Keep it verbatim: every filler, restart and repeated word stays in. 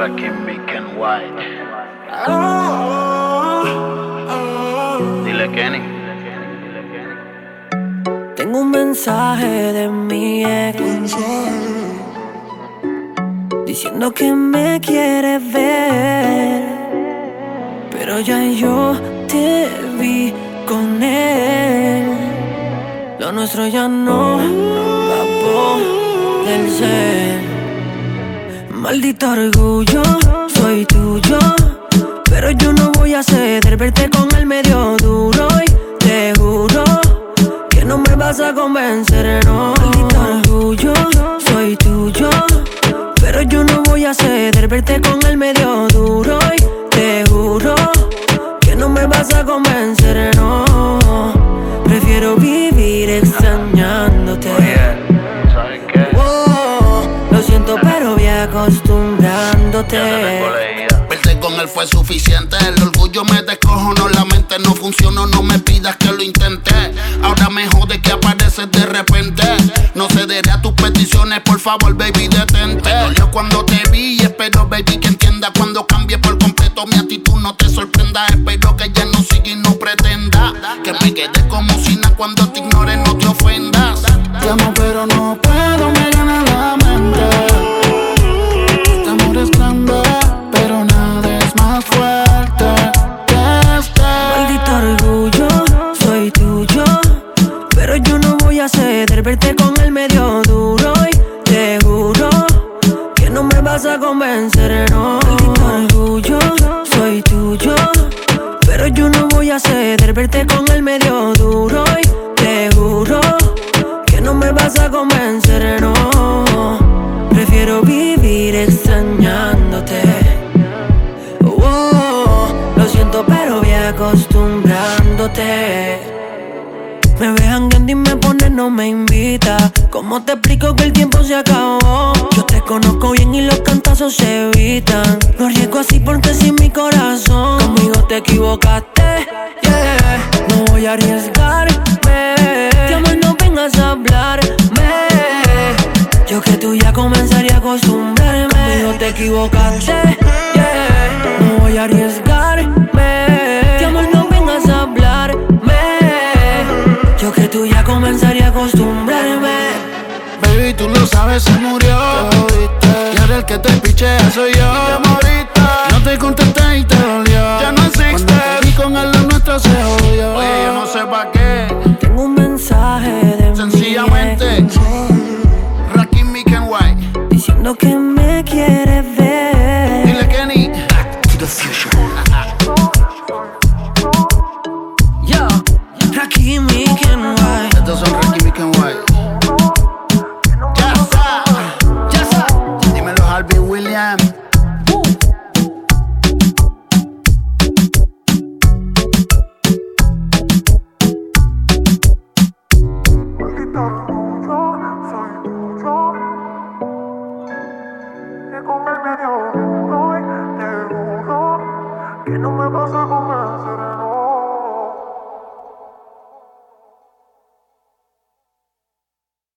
Rakim, Big and White. Dile Kenny. Tengo un mensaje de mi ex diciendo que me quiere ver, pero ya yo te vi con él. Lo nuestro ya no va a poder ser. Maldito orgullo, soy tuyo, pero yo no voy a ceder. Verte con el medio duro y te juro que no me vas a convencer, no. Maldito orgullo, soy tuyo, pero yo no voy a ceder. Verte con el medio duro y te juro que no me vas a convencer, no. Prefiero vivir extrañándote. Oye, ¿sabes qué? Oh, lo siento, pero voy acostumbrándote. Ya te tengo leída. Verte con él fue suficiente. El orgullo me descojonó, la mente no funcionó. No me pidas que lo intente. Ahora me jode que apareces de repente. No cederé a tus peticiones, por favor, baby, detente. Me dolió cuando te vi y espero, baby, que entienda. Cuando cambie por completo mi actitud, no te sorprenda. Espero que ya no siga y no pretenda que me quede como si nada. Cuando te ignore, no te ofendas. Te amo pero no puedo, me gana la mente. Este amor es grande, pero nada es más fuerte que este. Maldito orgullo, soy tuyo, pero yo no voy a ceder. Verte con el medio duro y te juro que no me vas a convencer, no. Maldito orgullo, soy tuyo, pero yo no voy a ceder. Verte con el medio duro y te juro que no me vas a convencer, no. Prefiero vivir extrañándote. Oh, lo siento, pero voy acostumbrándote. Me ves jangueando y me pones, no me invita. ¿Cómo te explico que el tiempo se acabó? Yo te conozco bien y los cantazos se evitan. No arriesgo así porque sin mi corazón. Conmigo te equivocaste, yeah. No voy a arriesgarme. Te amo y no vengas a hablarme. Yo que tú ya comenzaría a acostumbrarme. Conmigo te equivocaste, yeah. No voy a arriesgarme. Te amo y no vengas a hablarme. Yo que tú ya comenzaría a acostumbrarme. Baby, tú lo sabes, se murió. Y ahora el que te pichea soy yo. Te moriste. No te contesté y te dolió. Ya no existe. Cuando te vi con él, lo nuestro se jodió. Oye, yo no sé pa' qué. Tengo un mensaje de Sencillamente, mi ex Rakim, Big and White. diciendo que me quiere ver. Dile Kenny. Back to the future. Yo, Rakim, Big and White. Estos son Rakim, Big and White. Ya está. Ya está. Dímelo, Harvey Williams. Maldito orgullo, soy tuyo. Que con el medio duro y te juro que no me vas a convencer, no.